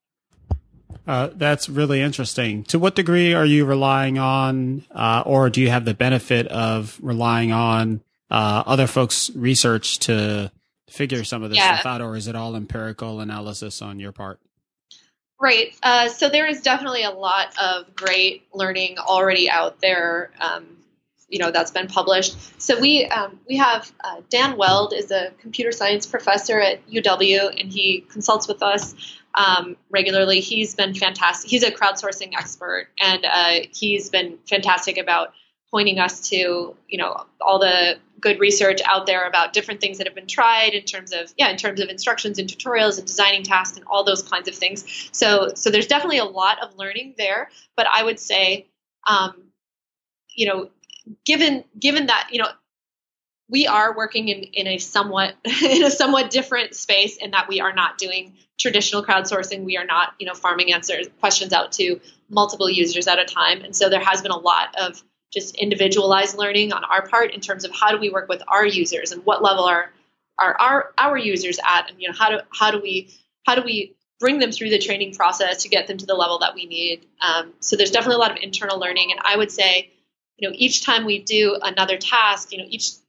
[SPEAKER 1] That's really interesting. To what degree are you relying on, or do you have the benefit of relying on other folks' research to figure some of this stuff out, or is it all empirical analysis on your part?
[SPEAKER 2] Right. So there is definitely a lot of great learning already out there, that's been published. So we have Dan Weld is a computer science professor at UW, and he consults with us regularly. He's been fantastic. He's a crowdsourcing expert, and he's been fantastic about pointing us to, all the good research out there about different things that have been tried in terms of instructions and tutorials and designing tasks and all those kinds of things. So there's definitely a lot of learning there. But I would say, given that, we are working in a somewhat different space, in that we are not doing traditional crowdsourcing. We are not, farming questions out to multiple users at a time. And so there has been a lot of just individualized learning on our part in terms of how do we work with our users, and what level are our users at, and how do we bring them through the training process to get them to the level that we need. So there's definitely a lot of internal learning, and I would say, each time we do another task,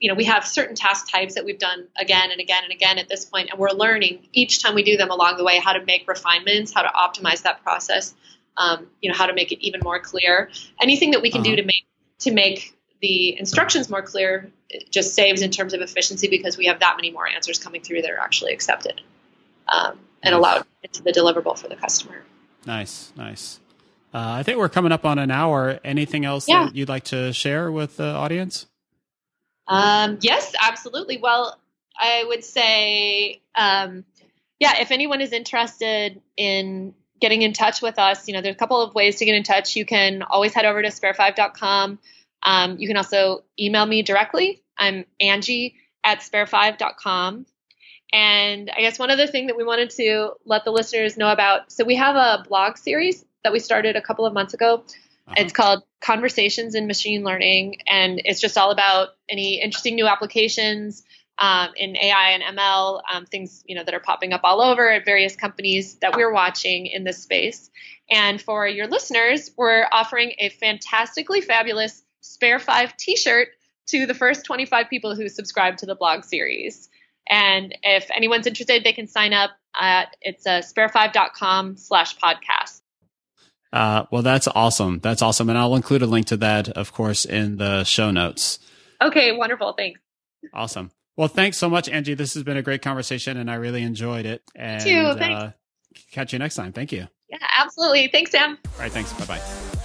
[SPEAKER 2] we have certain task types that we've done again and again and again at this point, and we're learning each time we do them along the way how to make refinements, how to optimize that process, how to make it even more clear. Anything that we can do to make the instructions more clear, it just saves in terms of efficiency because we have that many more answers coming through that are actually accepted and allowed into the deliverable for the customer.
[SPEAKER 1] Nice. I think we're coming up on an hour. Anything else that you'd like to share with the audience?
[SPEAKER 2] Yes, absolutely. Well, I would say, if anyone is interested in getting in touch with us, there's a couple of ways to get in touch. You can always head over to spare5.com. You can also email me directly. I'm Angie at spare5.com. And I guess one other thing that we wanted to let the listeners know about, so we have a blog series that we started a couple of months ago. It's called Conversations in Machine Learning, and it's just all about any interesting new applications in AI and ML, things that are popping up all over at various companies that we're watching in this space. And for your listeners, we're offering a fantastically fabulous Spare 5 t-shirt to the first 25 people who subscribe to the blog series. And if anyone's interested, they can sign up it's spare5.com/podcast.
[SPEAKER 1] Well, that's awesome. And I'll include a link to that, of course, in the show notes.
[SPEAKER 2] Okay, wonderful. Thanks.
[SPEAKER 1] Awesome. Well, thanks so much, Angie. This has been a great conversation, and I really enjoyed it. And
[SPEAKER 2] too. Thanks.
[SPEAKER 1] Catch you next time. Thank you.
[SPEAKER 2] Yeah, absolutely. Thanks, Sam.
[SPEAKER 1] All right, thanks. Bye-bye.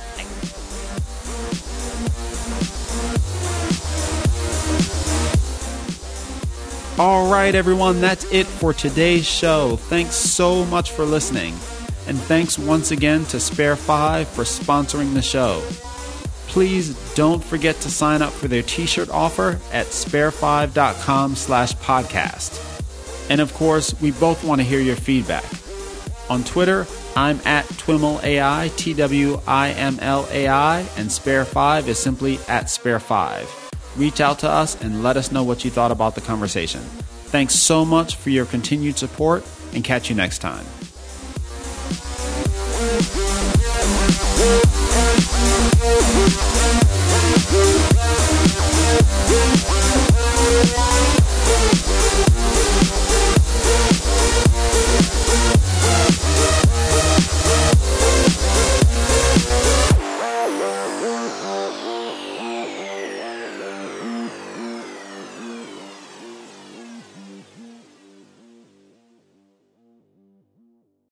[SPEAKER 1] All right, everyone, that's it for today's show. Thanks so much for listening. And thanks once again to Spare 5 for sponsoring the show. Please don't forget to sign up for their t-shirt offer at spare5.com/podcast. And of course, we both want to hear your feedback. On Twitter, I'm at TwimlAI, TWIMLAI, and Spare 5 is simply at Spare5. Reach out to us and let us know what you thought about the conversation. Thanks so much for your continued support, and catch you next time.